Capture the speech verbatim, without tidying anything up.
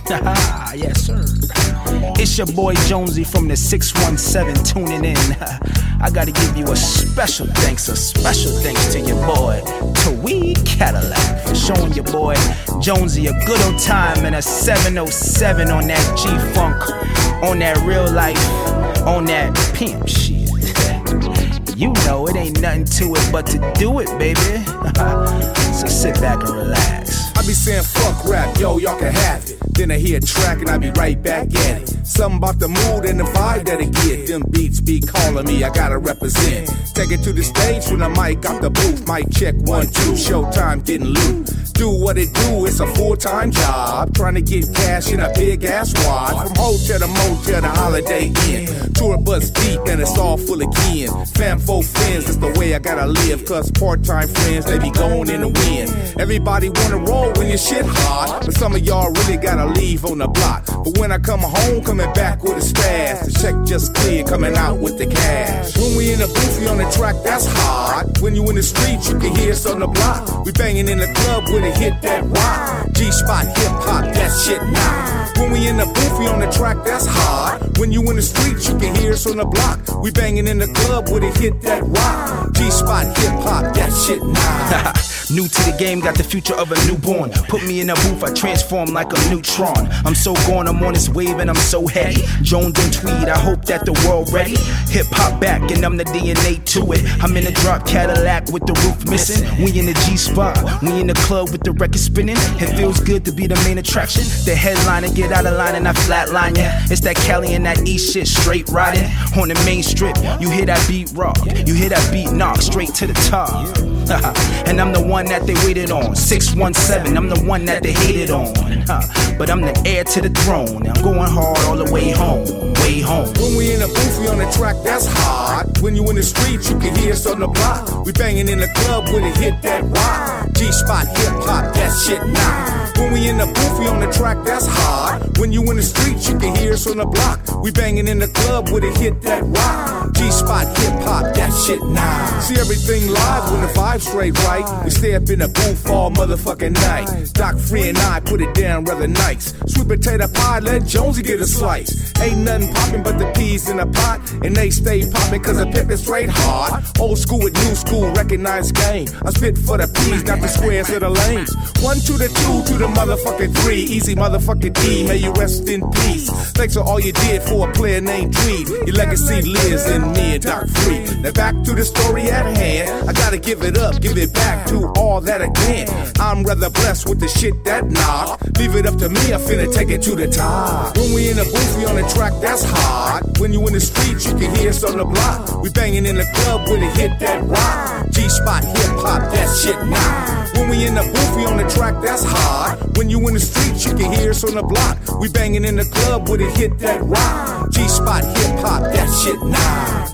Yes, sir. It's your boy Jonesy from the six one seven tuning in. I gotta give you a special thanks, a special thanks to your boy Tweed Cadillac for showing your boy Jonesy a good old time in a seven oh seven on that G-Funk, on that real life, on that pimp shit. You know it ain't nothing to it but to do it, baby. So sit back and relax. I be saying fuck rap, yo, y'all can have it. Then I hear a track and I be right back at it. Something about the mood and the vibe that it get. Them beats be calling me, I gotta represent. Take it to the stage when the mic out the booth. Mic check one, two, showtime getting loose. Do what it do, it's a full-time job. Trying to get cash in a big-ass wad. From hotel to motel to Holiday Inn. Tour bus deep and it's all full of kin. Fam, four friends, that's the way I gotta live. Cause part-time friends, they be going in the wind. Everybody wanna roll when your shit hot. But some of y'all really gotta leave on the block. But when I come home, coming back with a stash. The check just clear, coming out with the cash. When we in the booth, we on the track, that's hot. When you in the streets, you can hear us on the block. We banging in the club with it hit that rock. G-spot, hip-hop, that shit now. When we in the booth, we on the track, that's hard. When you in the streets, you can hear us on the block. We banging in the club with it hit that rock. G-spot, hip-hop, that shit now. New to the game, got the future of a newborn. Put me in a booth, I transform like a neutron. I'm so gone, I'm on this wave and I'm so heady. Jones and Tweed, I hope that the world ready. Hip-hop back and I'm the D N A to it. I'm in a drop Cadillac with the roof missing. We in the G-spot, we in the club with the record spinning. It feels good to be the main attraction. The headliner, get out of line and I flatline ya. It's that Cali and that East shit straight riding. On the main strip, you hear that beat rock. You hear that beat knock straight to the top. And I'm the one that they waited on. six one seven, I'm the one that they hated on. But I'm the heir to the throne. I'm going hard all the way home, way home. When we in the booth, we on the track, that's hard. When you in the streets, you can hear us on the block. We banging in the club with it hit that rock. G-spot, hip-hop, that shit now. When we in the booth, we on the track, that's hard. When you in the streets, you can hear us on the block. We banging in the club with it hit that rock. G-spot, hip-hop, that shit now. See everything live when the vibe's straight right. We stay up in the booth all motherfucking night. Doc Free and I put it down rather nice. Sweet potato pie, let Jonesy get a slice. Ain't nothing popping but the peas in the pot. And they stay popping cause the pimp is straight hard. Old school with new school, recognized game. I spit for the peas, got the squares of the lanes. One to the two to the motherfucking three. Easy motherfucking D, may you rest in peace. Thanks for all you did for a player named Tweed. Your legacy lives in me and Doc Free. Now back to the story at hand. I gotta give it up, give it back to all that again. I'm rather blessed with the shit that knock. Leave it up to me, I finna take it to the top. When we in the booth, we on the track, that's hard. When you in the streets, you can hear us on the block. We banging in the club with it hit that rock. G-spot, hip-hop, that shit now. When we in the booth, we on the track, that's hard. When you in the streets, you can hear us on the block. We banging in the club with it hit that rock. G-spot, hip-hop, that shit now.